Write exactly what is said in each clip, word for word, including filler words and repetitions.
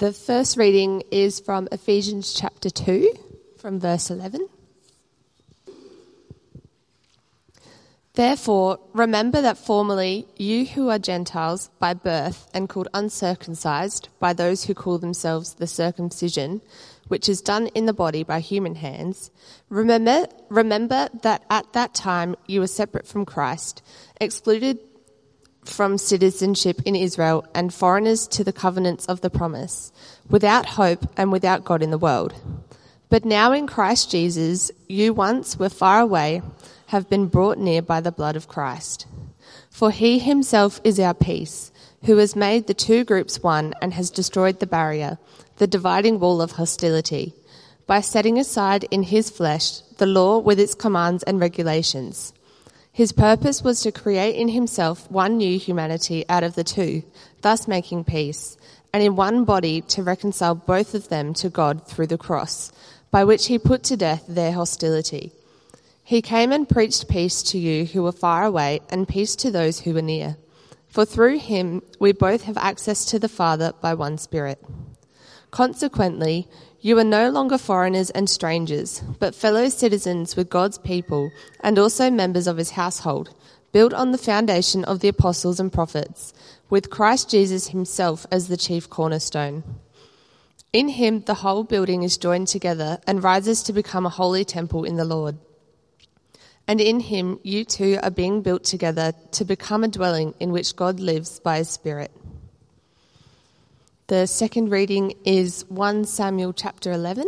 The first reading is from Ephesians chapter two, from verse eleven. Therefore, remember that formerly you who are Gentiles by birth and called uncircumcised by those who call themselves the circumcision, which is done in the body by human hands, remember, remember that at that time you were separate from Christ, excluded from citizenship in Israel and foreigners to the covenants of the promise, without hope and without God in the world. But now in Christ Jesus, you once were far away, have been brought near by the blood of Christ. For he himself is our peace, who has made the two groups one and has destroyed the barrier, the dividing wall of hostility, by setting aside in his flesh the law with its commands and regulations. His purpose was to create in himself one new humanity out of the two, thus making peace, and in one body to reconcile both of them to God through the cross, by which he put to death their hostility. He came and preached peace to you who were far away and peace to those who were near. For through him we both have access to the Father by one Spirit. Consequently, you are no longer foreigners and strangers, but fellow citizens with God's people and also members of his household, built on the foundation of the apostles and prophets, with Christ Jesus himself as the chief cornerstone. In him the whole building is joined together and rises to become a holy temple in the Lord. And in him you two are being built together to become a dwelling in which God lives by his Spirit. The second reading is First Samuel chapter eleven.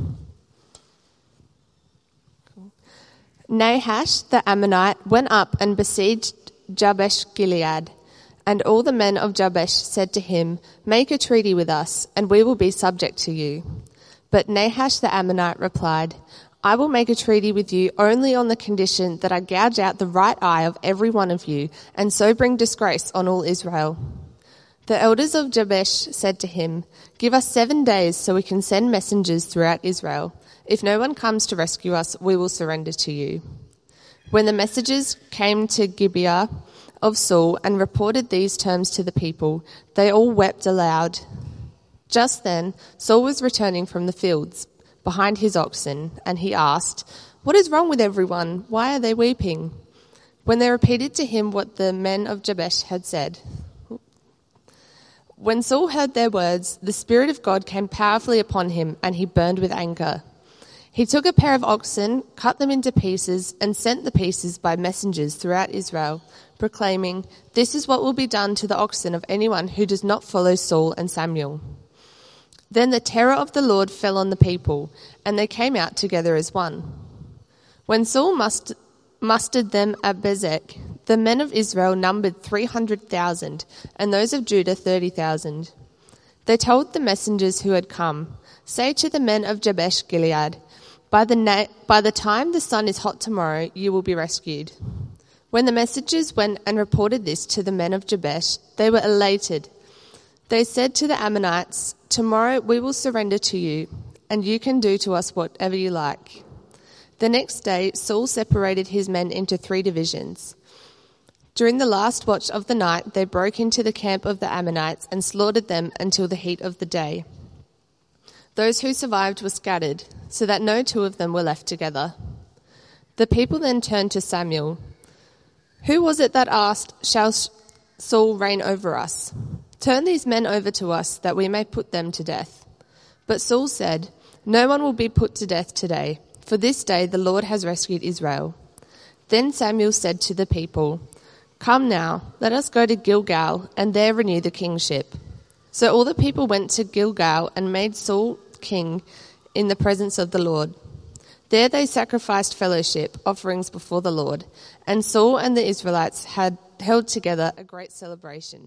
Cool. Nahash the Ammonite went up and besieged Jabesh Gilead, and all the men of Jabesh said to him, "Make a treaty with us, and we will be subject to you." But Nahash the Ammonite replied, "I will make a treaty with you only on the condition that I gouge out the right eye of every one of you, and so bring disgrace on all Israel." The elders of Jabesh said to him, "Give us seven days so we can send messengers throughout Israel. If no one comes to rescue us, we will surrender to you." When the messengers came to Gibeah of Saul and reported these terms to the people, they all wept aloud. Just then, Saul was returning from the fields behind his oxen, and he asked, "What is wrong with everyone? Why are they weeping?" When they repeated to him what the men of Jabesh had said. When Saul heard their words, the Spirit of God came powerfully upon him, and he burned with anger. He took a pair of oxen, cut them into pieces, and sent the pieces by messengers throughout Israel, proclaiming, "This is what will be done to the oxen of anyone who does not follow Saul and Samuel." Then the terror of the Lord fell on the people, and they came out together as one. When Saul must, mustered them at Bezek, the men of Israel numbered three hundred thousand, and those of Judah thirty thousand. They told the messengers who had come, "Say to the men of Jabesh Gilead, by the, na- by the time the sun is hot tomorrow, you will be rescued." When the messengers went and reported this to the men of Jabesh, they were elated. They said to the Ammonites, "Tomorrow we will surrender to you, and you can do to us whatever you like." The next day, Saul separated his men into three divisions. During the last watch of the night, they broke into the camp of the Ammonites and slaughtered them until the heat of the day. Those who survived were scattered, so that no two of them were left together. The people then turned to Samuel. "Who was it that asked, 'Shall Saul reign over us?' Turn these men over to us, that we may put them to death." But Saul said, "No one will be put to death today, for this day the Lord has rescued Israel." Then Samuel said to the people, "Come now, let us go to Gilgal, and there renew the kingship." So all the people went to Gilgal and made Saul king in the presence of the Lord. There they sacrificed fellowship offerings before the Lord, and Saul and the Israelites had held together a great celebration.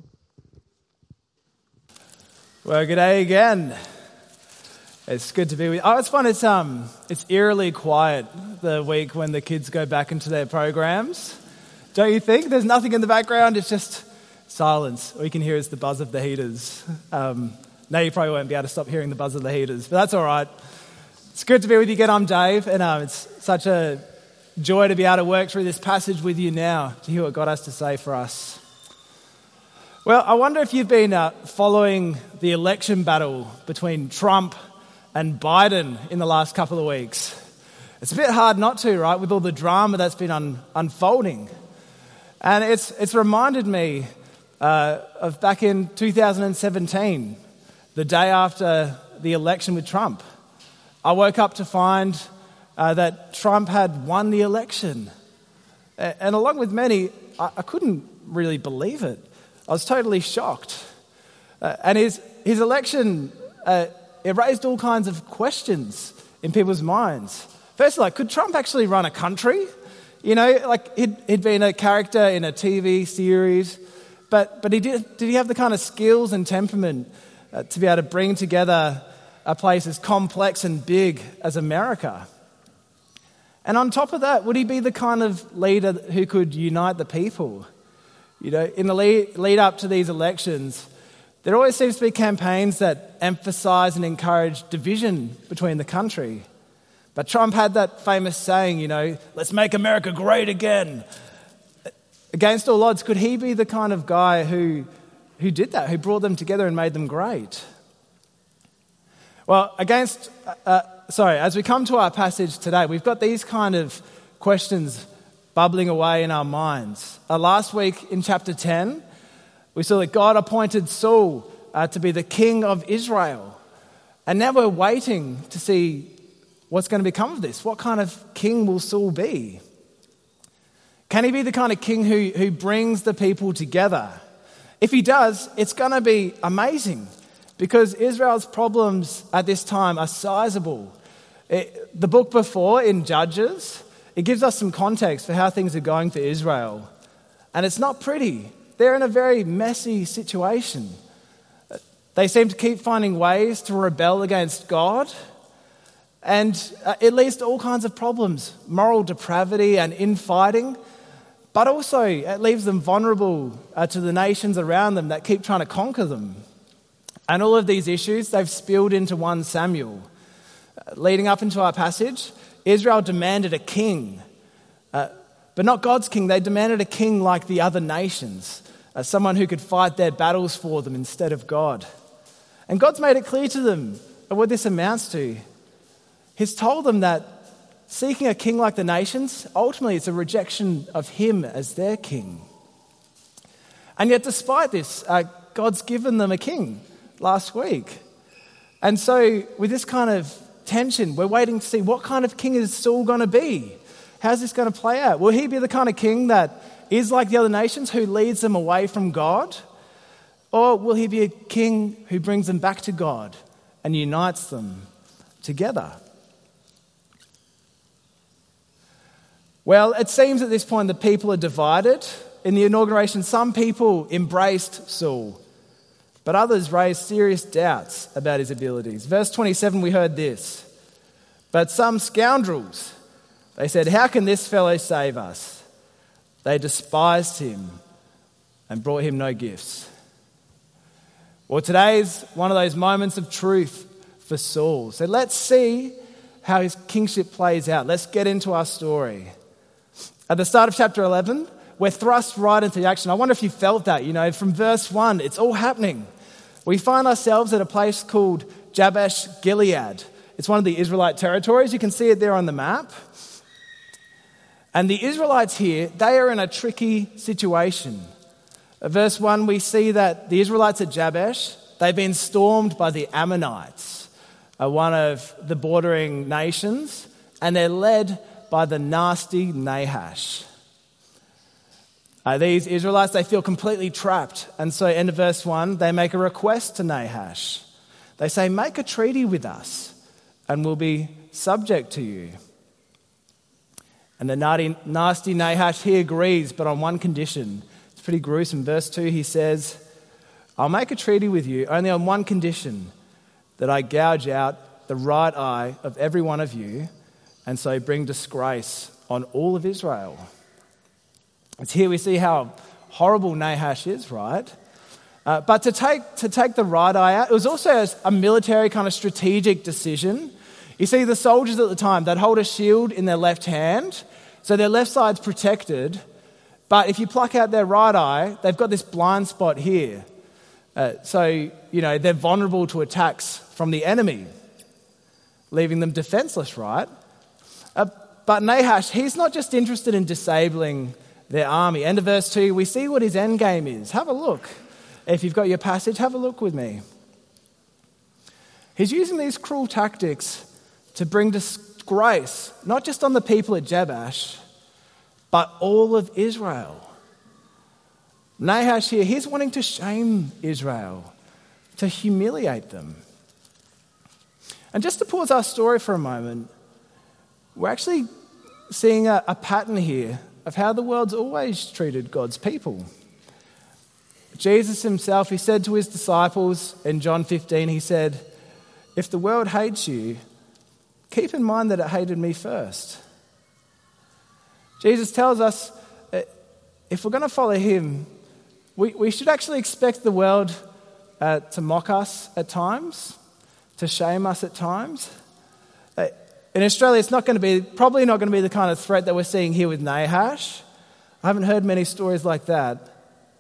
Well, good day again. It's good to be with you. Oh, it's fun. It's um, it's eerily quiet the week when the kids go back into their programs. Don't you think? There's nothing in the background. It's just silence. All you can hear is the buzz of the heaters. Um, now you probably won't be able to stop hearing the buzz of the heaters, but that's all right. It's good to be with you again. I'm Dave, and um, it's such a joy to be able to work through this passage with you now to hear what God has to say for us. Well, I wonder if you've been uh, following the election battle between Trump and Biden in the last couple of weeks. It's a bit hard not to, right, with all the drama that's been un- unfolding. And it's it's reminded me uh, of back in two thousand seventeen, the day after the election with Trump. I woke up to find uh, that Trump had won the election. And along with many, I, I couldn't really believe it. I was totally shocked. Uh, and his, his election, uh, it raised all kinds of questions in people's minds. First, like, could Trump actually run a country? You know, like, he'd, he'd been a character in a T V series, but, but he did, did he have the kind of skills and temperament uh, to be able to bring together a place as complex and big as America? And on top of that, would he be the kind of leader who could unite the people? You know, in the lead, lead up to these elections, there always seems to be campaigns that emphasize and encourage division between the country. But Trump had that famous saying, you know, let's make America great again. Against all odds, could he be the kind of guy who, who did that, who brought them together and made them great? Well, against, uh, sorry, as we come to our passage today, we've got these kind of questions bubbling away in our minds. Uh, last week in chapter ten, we saw that God appointed Saul uh, to be the king of Israel. And now we're waiting to see what's going to become of this. What kind of king will Saul be? Can he be the kind of king who, who brings the people together? If he does, it's going to be amazing, because Israel's problems at this time are sizable. It, the book before, in Judges, it gives us some context for how things are going for Israel. And it's not pretty. They're in a very messy situation. They seem to keep finding ways to rebel against God. And uh, it leads to all kinds of problems, moral depravity and infighting. But also it leaves them vulnerable uh, to the nations around them that keep trying to conquer them. And all of these issues, they've spilled into First Samuel. Uh, leading up into our passage, Israel demanded a king, uh, but not God's king. They demanded a king like the other nations, uh, someone who could fight their battles for them instead of God. And God's made it clear to them what this amounts to. He's told them that seeking a king like the nations, ultimately it's a rejection of him as their king. And yet despite this, uh, God's given them a king last week. And so with this kind of tension, we're waiting to see what kind of king is Saul going to be. How's this going to play out? Will he be the kind of king that is like the other nations, who leads them away from God? Or will he be a king who brings them back to God and unites them together? Well, it seems at this point the people are divided. In the inauguration, some people embraced Saul, but others raised serious doubts about his abilities. Verse twenty-seven, we heard this. But some scoundrels, they said, how can this fellow save us? They despised him and brought him no gifts. Well, today's one of those moments of truth for Saul. So let's see how his kingship plays out. Let's get into our story. At the start of chapter eleven, we're thrust right into action. I wonder if you felt that, you know, from verse one, it's all happening. We find ourselves at a place called Jabesh Gilead. It's one of the Israelite territories. You can see it there on the map. And the Israelites here, they are in a tricky situation. At verse one, we see that the Israelites at Jabesh, they've been stormed by the Ammonites, one of the bordering nations, and they're led by the nasty Nahash. Uh, these Israelites, they feel completely trapped. And so, end of verse one, they make a request to Nahash. They say, make a treaty with us and we'll be subject to you. And the nasty, nasty Nahash, he agrees, but on one condition. It's pretty gruesome. Verse two, he says, I'll make a treaty with you only on one condition, that I gouge out the right eye of every one of you, and so bring disgrace on all of Israel. It's here we see how horrible Nahash is, right? Uh, but to take to take the right eye out, it was also a, a military kind of strategic decision. You see, the soldiers at the time, they'd hold a shield in their left hand, so their left side's protected, But if you pluck out their right eye, they've got this blind spot here. Uh, so, you know, they're vulnerable to attacks from the enemy, leaving them defenseless, right? Uh, but Nahash, he's not just interested in disabling their army. End of verse two, we see what his end game is. Have a look. If you've got your passage, have a look with me. He's using these cruel tactics to bring disgrace, not just on the people at Jabesh, but all of Israel. Nahash here, he's wanting to shame Israel, to humiliate them. And just to pause our story for a moment, we're actually seeing a, a pattern here of how the world's always treated God's people. Jesus himself, he said to his disciples in John fifteen, he said, if the world hates you, keep in mind that it hated me first. Jesus tells us that if we're going to follow him, we, we should actually expect the world uh, to mock us at times, to shame us at times. Uh, in Australia, it's not going to be, probably not going to be the kind of threat that we're seeing here with Nahash. I haven't heard many stories like that.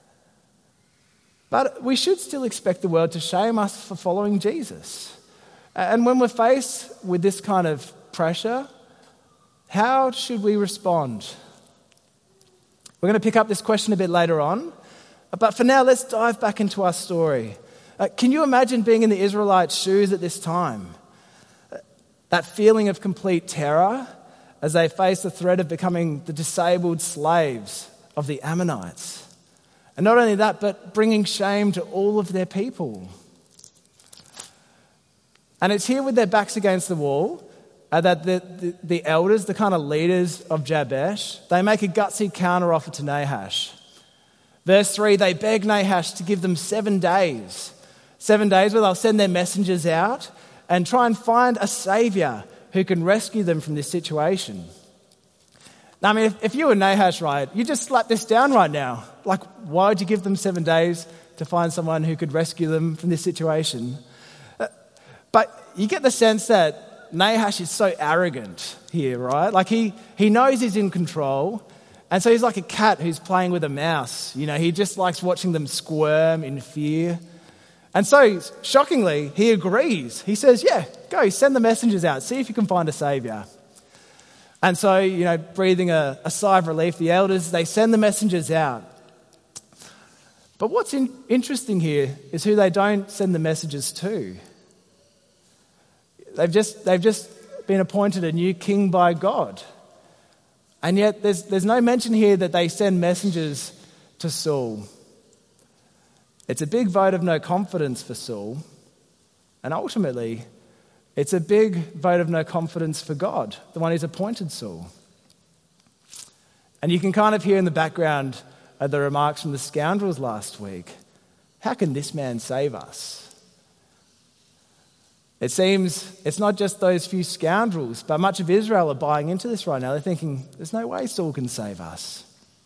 But we should still expect the world to shame us for following Jesus. And when we're faced with this kind of pressure, how should we respond? We're going to pick up this question a bit later on. But for now, let's dive back into our story. Uh, can you imagine being in the Israelites' shoes at this time? Uh, that feeling of complete terror as they face the threat of becoming the disabled slaves of the Ammonites. And not only that, but bringing shame to all of their people. And it's here with their backs against the wall uh, that the, the, the elders, the kind of leaders of Jabesh, they make a gutsy counteroffer to Nahash. Verse three, they beg Nahash to give them seven days. Seven days where they'll send their messengers out and try and find a saviour who can rescue them from this situation. Now, I mean, if, if you were Nahash, right, you just slap this down right now. Like, why would you give them seven days to find someone who could rescue them from this situation? Uh, but you get the sense that Nahash is so arrogant here, right? Like, he, he knows he's in control, and so he's like a cat who's playing with a mouse. You know, he just likes watching them squirm in fear. And so, shockingly, he agrees. He says, yeah, go, send the messengers out, see if you can find a saviour. And so, you know, breathing a, a sigh of relief, the elders, they send the messengers out. But what's in, interesting here is who they don't send the messages to. They've just, they've just been appointed a new king by God. And yet there's, there's no mention here that they send messengers to Saul. It's a big vote of no confidence for Saul. And ultimately, it's a big vote of no confidence for God, the one who's appointed Saul. And you can kind of hear in the background uh, the remarks from the scoundrels last week. How can this man save us? It seems it's not just those few scoundrels, but much of Israel are buying into this right now. They're thinking, there's no way Saul can save us.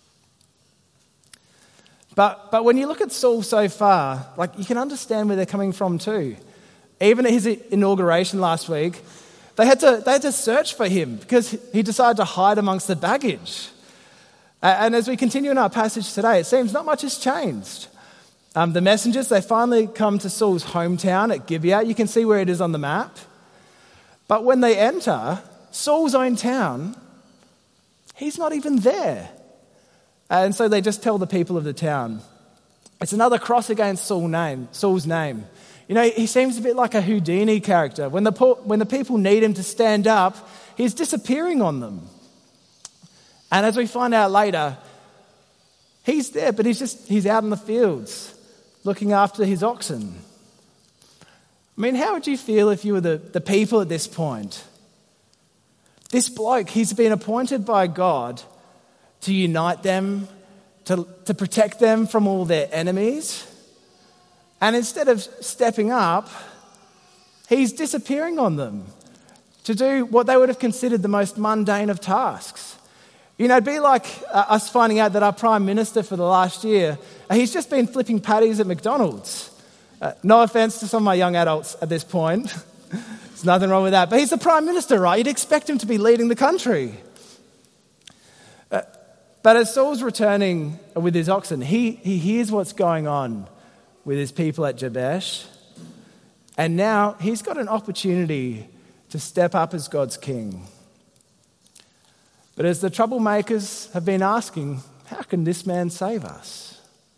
But, but when you look at Saul so far, like, you can understand where they're coming from too. Even at his inauguration last week, they had to they had to search for him because he decided to hide amongst the baggage. And as we continue in our passage today, it seems not much has changed. Um, the messengers, they finally come to Saul's hometown at Gibeah. You can see where it is on the map. But when they enter Saul's own town, he's not even there. And so they just tell the people of the town. It's another cross against Saul's name, Saul's name. You know, he seems a bit like a Houdini character. When the, when the people need him to stand up, he's disappearing on them. And as we find out later, he's there, but he's just he's out in the fields looking after his oxen. I mean, how would you feel if you were the, the people at this point? This bloke, he's been appointed by God to unite them, to, to protect them from all their enemies. And instead of stepping up, he's disappearing on them to do what they would have considered the most mundane of tasks. You know, it'd be like uh, us finding out that our Prime Minister for the last year, uh, he's just been flipping patties at McDonald's. Uh, no offence to some of my young adults at this point. There's nothing wrong with that. But he's the Prime Minister, right? You'd expect him to be leading the country. Uh, But as Saul's returning with his oxen, he, he hears what's going on with his people at Jabesh. And now he's got an opportunity to step up as God's king. But as the troublemakers have been asking, how can this man save us?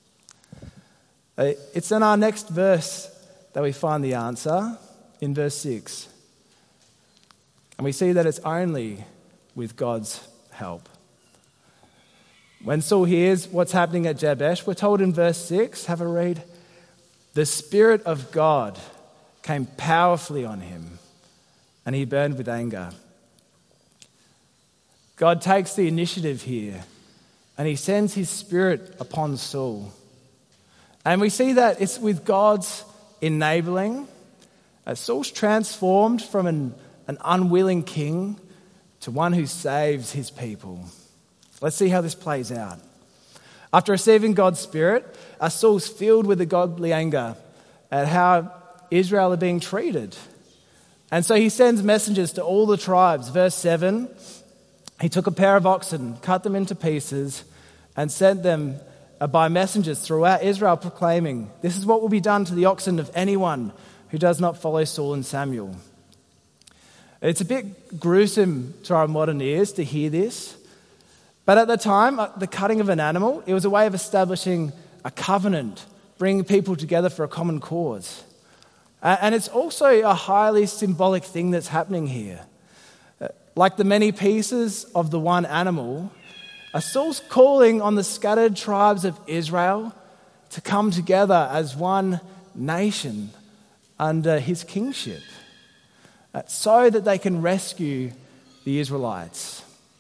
It's in our next verse that we find the answer, in verse six. And we see that it's only with God's help. When Saul hears what's happening at Jabesh, we're told in verse six, have a read, the Spirit of God came powerfully on him, and he burned with anger. God takes the initiative here, and he sends his Spirit upon Saul. And we see that it's with God's enabling. Uh, Saul's transformed from an, an unwilling king to one who saves his people. Let's see how this plays out. After receiving God's Spirit, uh, Saul's filled with a godly anger at how Israel are being treated. And so he sends messengers to all the tribes. Verse seven, he took a pair of oxen, cut them into pieces, and sent them by messengers throughout Israel proclaiming, this is what will be done to the oxen of anyone who does not follow Saul and Samuel. It's a bit gruesome to our modern ears to hear this, but at the time, the cutting of an animal, it was a way of establishing a covenant, bringing people together for a common cause. And it's also a highly symbolic thing that's happening here. Like the many pieces of the one animal, Saul's calling on the scattered tribes of Israel to come together as one nation under his kingship, so that they can rescue the Israelites.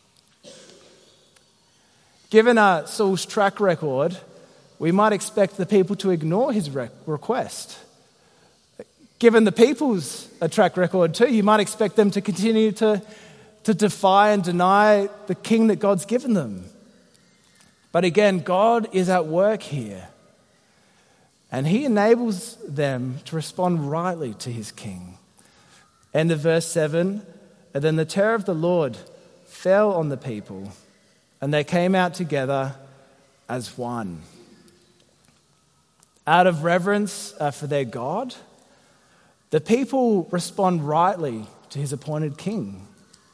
Given uh, Saul's track record, we might expect the people to ignore his re- request. Given the people's uh, track record too, you might expect them to continue to, to defy and deny the king that God's given them. But again, God is at work here, and he enables them to respond rightly to his king. End of verse seven, and then the terror of the Lord fell on the people, and they came out together as one. Out of reverence uh, for their God, the people respond rightly to his appointed king.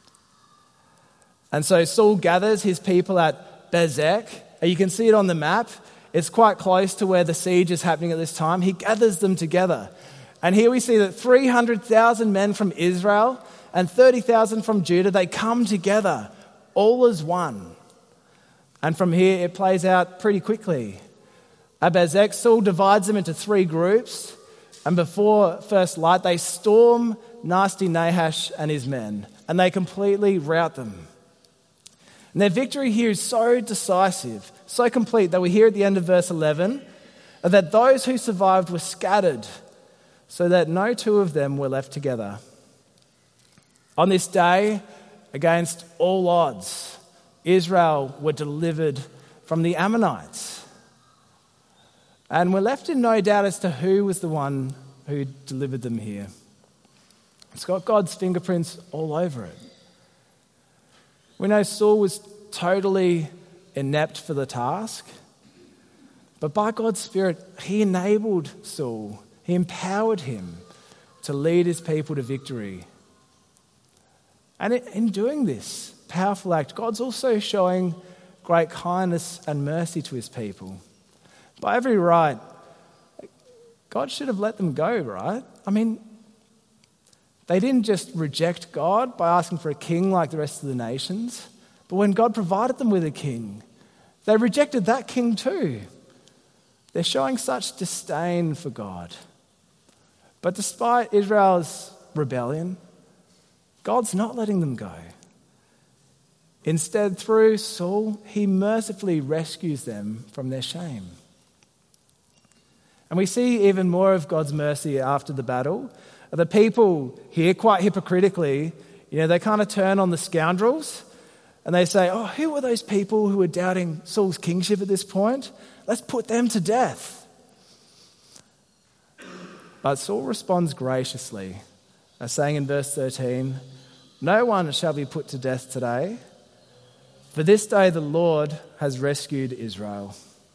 And so Saul gathers his people at Bezek. You can see it on the map. It's quite close to where the siege is happening at this time. He gathers them together. And here we see that three hundred thousand men from Israel and thirty thousand from Judah, they come together, all as one. And from here, it plays out pretty quickly. At Bezek, Saul divides them into three groups. And before first light, they storm nasty Nahash and his men. And they completely rout them. And their victory here is so decisive, so complete, that we hear at the end of verse eleven that those who survived were scattered, so that no two of them were left together. On this day, against all odds, Israel were delivered from the Ammonites. And we're left in no doubt as to who was the one who delivered them here. It's got God's fingerprints all over it. We know Saul was totally inept for the task, but by God's Spirit, he enabled Saul, he empowered him to lead his people to victory. And in doing this powerful act, God's also showing great kindness and mercy to his people. By every right, God should have let them go, right? I mean, they didn't just reject God by asking for a king like the rest of the nations, but when God provided them with a king, they rejected that king too. They're showing such disdain for God. But despite Israel's rebellion, God's not letting them go. Instead, through Saul, he mercifully rescues them from their shame. And we see even more of God's mercy after the battle. The people here, quite hypocritically, you know, they kind of turn on the scoundrels and they say, oh, who were those people who were doubting Saul's kingship at this point? Let's put them to death. But Saul responds graciously, saying in verse thirteen, no one shall be put to death today, For this day the Lord has rescued Israel.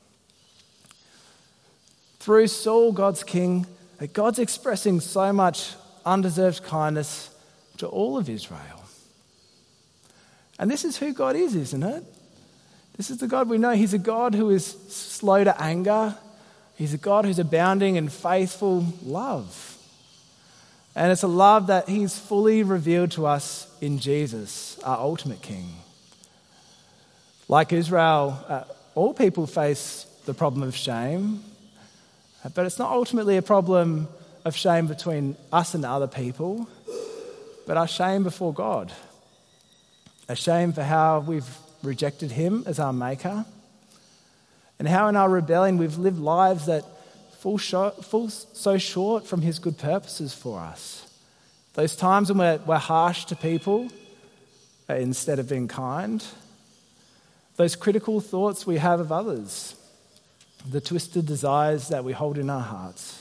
Through Saul, God's king, God's expressing so much undeserved kindness to all of Israel. And this is who God is, isn't it? This is the God we know. He's a God who is slow to anger. He's a God who's abounding in faithful love. And it's a love that he's fully revealed to us in Jesus, our ultimate king. Like Israel, uh, all people face the problem of shame, but it's not ultimately a problem of shame between us and other people, but our shame before God. A shame for how we've rejected him as our maker, and how in our rebellion we've lived lives that fall, short, fall so short from his good purposes for us. Those times when we're, we're harsh to people uh, instead of being kind. Those critical thoughts we have of others. The twisted desires that we hold in our hearts.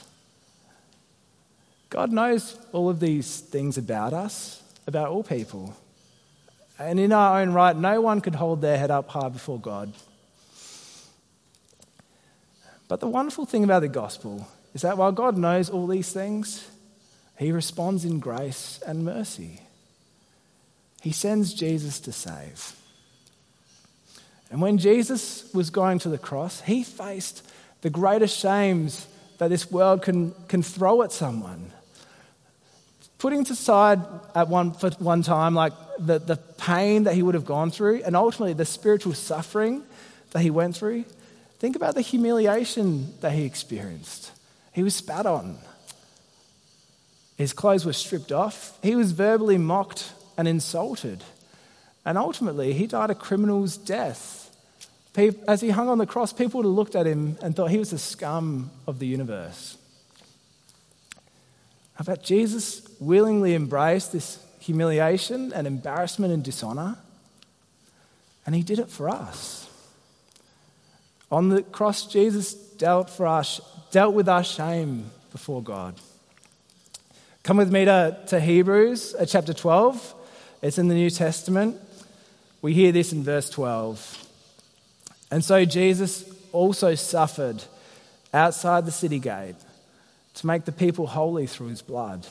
God knows all of these things about us, about all people. And in our own right, no one could hold their head up high before God. But the wonderful thing about the gospel is that while God knows all these things, he responds in grace and mercy. He sends Jesus to save. And when Jesus was going to the cross, he faced the greatest shames that this world can, can throw at someone. Putting aside at one for one time, like the, the pain that he would have gone through, and ultimately the spiritual suffering that he went through, think about the humiliation that he experienced. He was spat on. His clothes were stripped off. He was verbally mocked and insulted. And ultimately, he died a criminal's death. As he hung on the cross, people would have looked at him and thought he was the scum of the universe. But Jesus willingly embraced this humiliation and embarrassment and dishonor, and he did it for us. On the cross, Jesus dealt for us, dealt with our shame before God. Come with me to, to Hebrews uh, chapter twelve. It's in the New Testament. We hear this in verse twelve. And so Jesus also suffered outside the city gate to make the people holy through his blood.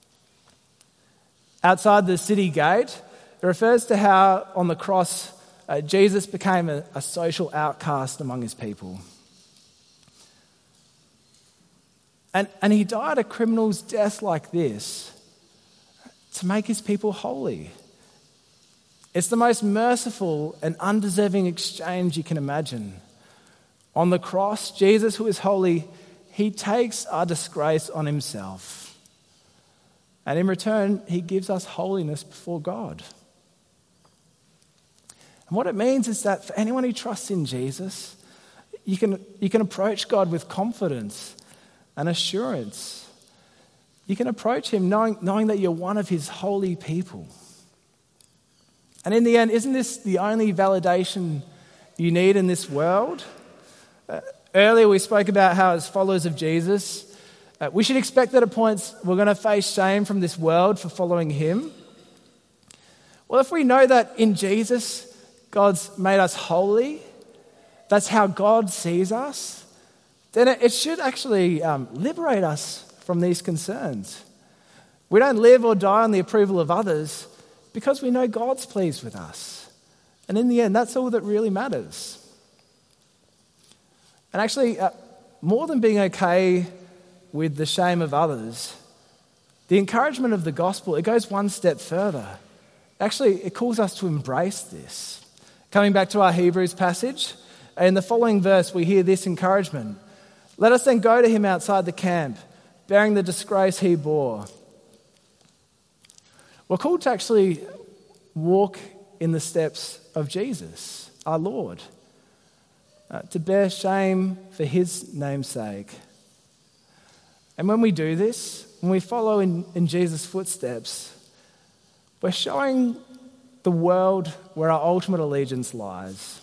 Outside the city gate, it refers to how on the cross uh, Jesus became a, a social outcast among his people. And, and he died a criminal's death like this to make his people holy. It's the most merciful and undeserving exchange you can imagine. On the cross, Jesus, who is holy, he takes our disgrace on himself. And in return, he gives us holiness before God. And what it means is that for anyone who trusts in Jesus, you can, you can approach God with confidence and assurance. You can approach him knowing, knowing that you're one of his holy people. And in the end, isn't this the only validation you need in this world? Uh, earlier we spoke about how as followers of Jesus, uh, we should expect that at points we're going to face shame from this world for following him. Well, if we know that in Jesus, God's made us holy, that's how God sees us, then it, it should actually um, liberate us from these concerns. We don't live or die on the approval of others, because we know God's pleased with us. And in the end, that's all that really matters. And actually, uh, more than being okay with the shame of others, the encouragement of the gospel, it goes one step further. Actually, it calls us to embrace this. Coming back to our Hebrews passage, in the following verse, we hear this encouragement. Let us then go to him outside the camp, bearing the disgrace he bore. We're called to actually walk in the steps of Jesus, our Lord, uh, to bear shame for his name's sake. And when we do this, when we follow in, in Jesus' footsteps, we're showing the world where our ultimate allegiance lies.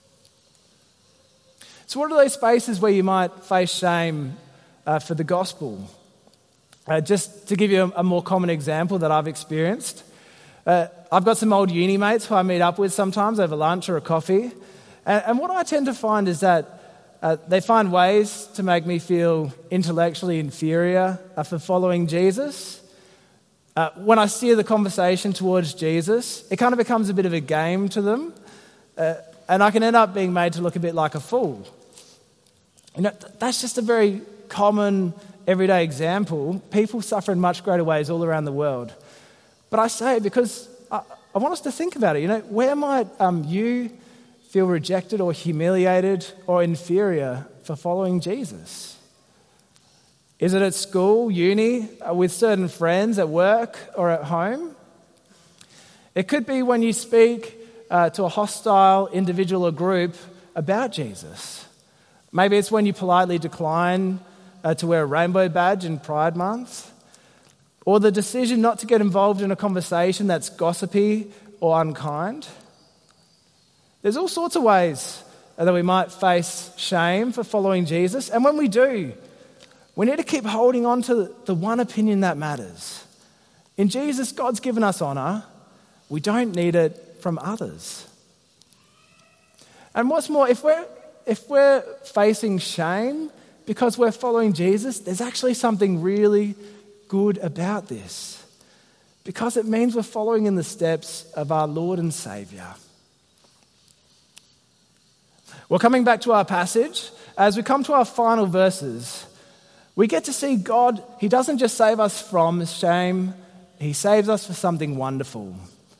So what are those spaces where you might face shame uh, for the gospel? Uh, just to give you a, a more common example that I've experienced, Uh, I've got some old uni mates who I meet up with sometimes over lunch or a coffee. And, and what I tend to find is that uh, they find ways to make me feel intellectually inferior uh, for following Jesus. Uh, when I steer the conversation towards Jesus, it kind of becomes a bit of a game to them. Uh, and I can end up being made to look a bit like a fool. You know, that's just a very common, everyday example. People suffer in much greater ways all around the world. But I say it because I, I want us to think about it. You know, where might um, you feel rejected or humiliated or inferior for following Jesus? Is it at school, uni, uh, with certain friends, at work, or at home? It could be when you speak uh, to a hostile individual or group about Jesus. Maybe it's when you politely decline uh, to wear a rainbow badge in Pride Month. Or the decision not to get involved in a conversation that's gossipy or unkind. There's all sorts of ways that we might face shame for following Jesus. And when we do, we need to keep holding on to the one opinion that matters. In Jesus, God's given us honour. We don't need it from others. And what's more, if we're, if we're facing shame because we're following Jesus, there's actually something really good about this, because it means we're following in the steps of our Lord and Saviour. Well, coming back to our passage, as we come to our final verses, we get to see God. He doesn't just save us from shame, he saves us for something wonderful.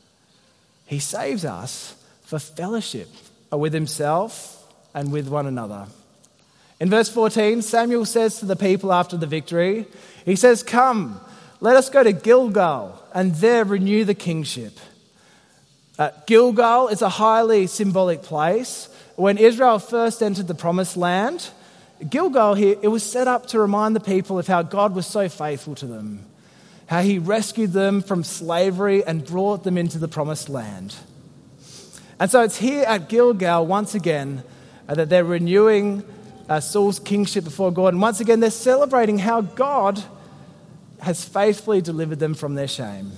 He saves us for fellowship with himself and with one another. In verse fourteen, Samuel says to the people after the victory, he says, "Come, let us go to Gilgal and there renew the kingship." Uh, Gilgal is a highly symbolic place. When Israel first entered the promised land, Gilgal here, it was set up to remind the people of how God was so faithful to them, how he rescued them from slavery and brought them into the promised land. And so it's here at Gilgal once again uh, that they're renewing Uh, Saul's kingship before God. And once again, they're celebrating how God has faithfully delivered them from their shame.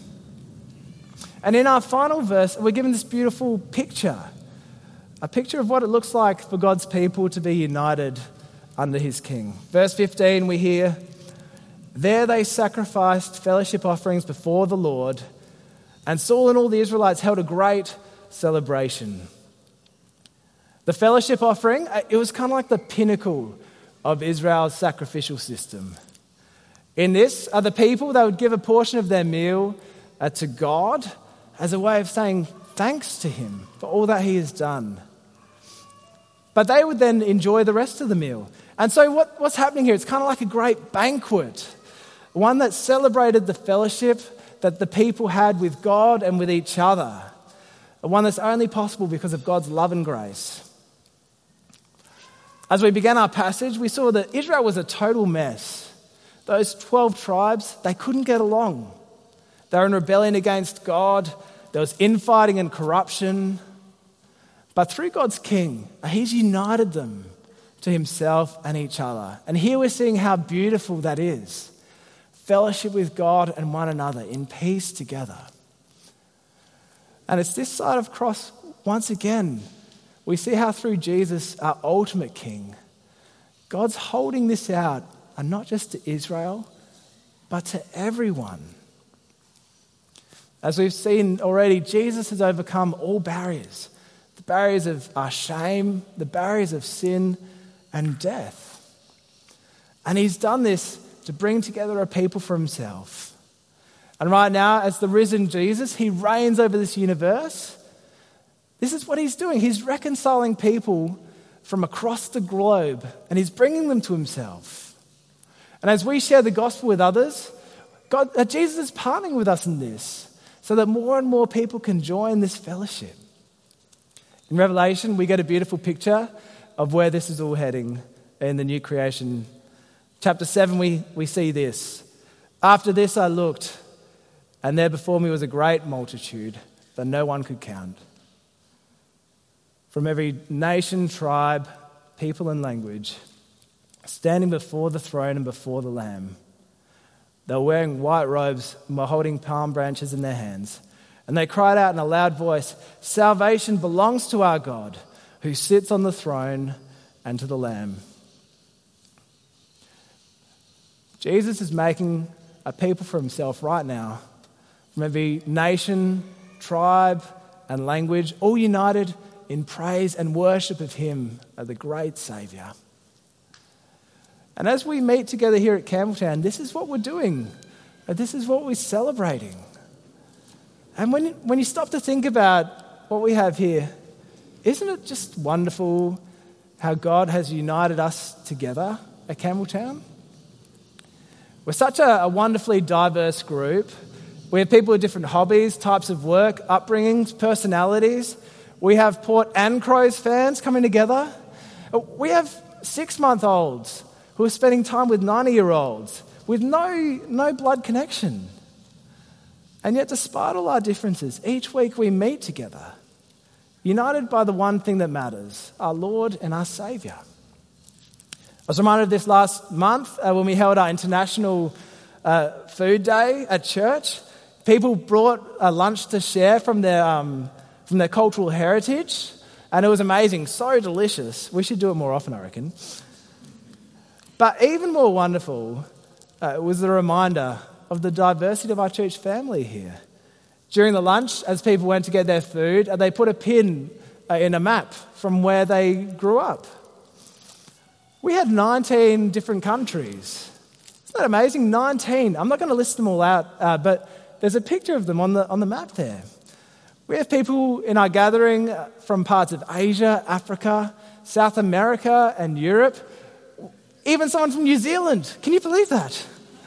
And in our final verse, we're given this beautiful picture, a picture of what it looks like for God's people to be united under his king. Verse fifteen, we hear, "There they sacrificed fellowship offerings before the Lord, and Saul and all the Israelites held a great celebration." The fellowship offering, it was kind of like the pinnacle of Israel's sacrificial system. In this, uh, the people, they would give a portion of their meal uh, to God as a way of saying thanks to him for all that he has done. But they would then enjoy the rest of the meal. And so what, what's happening here, it's kind of like a great banquet, one that celebrated the fellowship that the people had with God and with each other, one that's only possible because of God's love and grace. As we began our passage, we saw that Israel was a total mess. Those twelve tribes, they couldn't get along. They were in rebellion against God. There was infighting and corruption. But through God's king, he's united them to himself and each other. And here we're seeing how beautiful that is. Fellowship with God and one another in peace together. And it's this side of the cross, once again, we see how through Jesus, our ultimate king, God's holding this out, and not just to Israel, but to everyone. As we've seen already, Jesus has overcome all barriers. The barriers of our shame, the barriers of sin and death. And he's done this to bring together a people for himself. And right now, as the risen Jesus, he reigns over this universe. This is what he's doing. He's reconciling people from across the globe, and he's bringing them to himself. And as we share the gospel with others, God, uh, Jesus is partnering with us in this so that more and more people can join this fellowship. In Revelation, we get a beautiful picture of where this is all heading in the new creation. Chapter seven, we, we see this. "After this I looked, and there before me was a great multitude that no one could count. From every nation, tribe, people and language, standing before the throne and before the Lamb. They were wearing white robes and were holding palm branches in their hands, and And they cried out in a loud voice, "Salvation belongs to our God, who sits on the throne, and to the Lamb." Jesus is making a people for himself right now, from every nation, tribe, and language, all united in praise and worship of him as the great Saviour. And as we meet together here at Campbelltown, this is what we're doing. This is what we're celebrating. And when, when you stop to think about what we have here, isn't it just wonderful how God has united us together at Campbelltown? We're such a, a wonderfully diverse group. We have people with different hobbies, types of work, upbringings, personalities. We have Port and Crows fans coming together. We have six-month-olds who are spending time with ninety-year-olds with no, no blood connection. And yet, despite all our differences, each week we meet together, united by the one thing that matters, our Lord and our Saviour. I was reminded of this last month uh, when we held our International uh, Food Day at church. People brought a lunch to share from their, um, from their cultural heritage, and it was amazing, so delicious. We should do it more often, I reckon. But even more wonderful uh, was the reminder of the diversity of our church family here. During the lunch, as people went to get their food, uh, they put a pin uh, in a map from where they grew up. We had nineteen different countries. Isn't that amazing? nineteen. I'm not going to list them all out, uh, but there's a picture of them on the on the map there. We have people in our gathering from parts of Asia, Africa, South America, and Europe. Even someone from New Zealand. Can you believe that?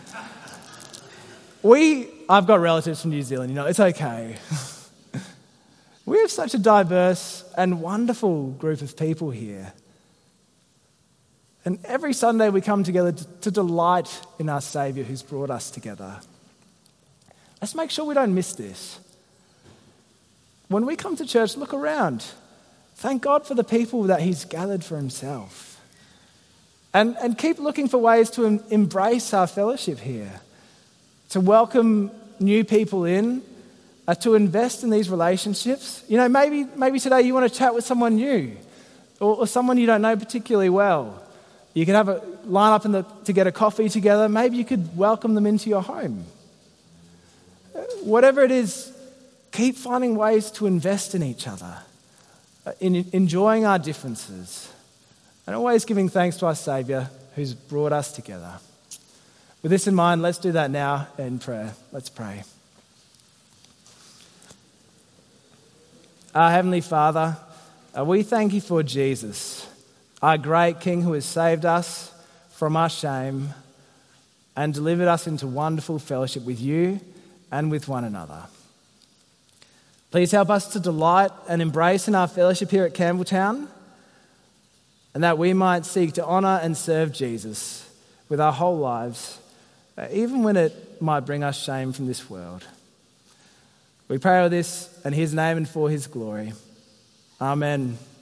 We, I've got relatives from New Zealand, you know, it's okay. We have such a diverse and wonderful group of people here. And every Sunday we come together to, to delight in our Saviour who's brought us together. Let's make sure we don't miss this. When we come to church, look around. Thank God for the people that he's gathered for himself. And, and keep looking for ways to em- embrace our fellowship here, to welcome new people in, uh, to invest in these relationships. You know, maybe maybe today you want to chat with someone new or, or someone you don't know particularly well. You could have a line up in the, to get a coffee together. Maybe you could welcome them into your home. Whatever it is, keep finding ways to invest in each other, in enjoying our differences, and always giving thanks to our Saviour who's brought us together. With this in mind, let's do that now in prayer. Let's pray. Our Heavenly Father, uh, we thank you for Jesus, our great King who has saved us from our shame and delivered us into wonderful fellowship with you and with one another. Please help us to delight and embrace in our fellowship here at Campbelltown, and that we might seek to honour and serve Jesus with our whole lives, even when it might bring us shame from this world. We pray all this in his name and for his glory. Amen.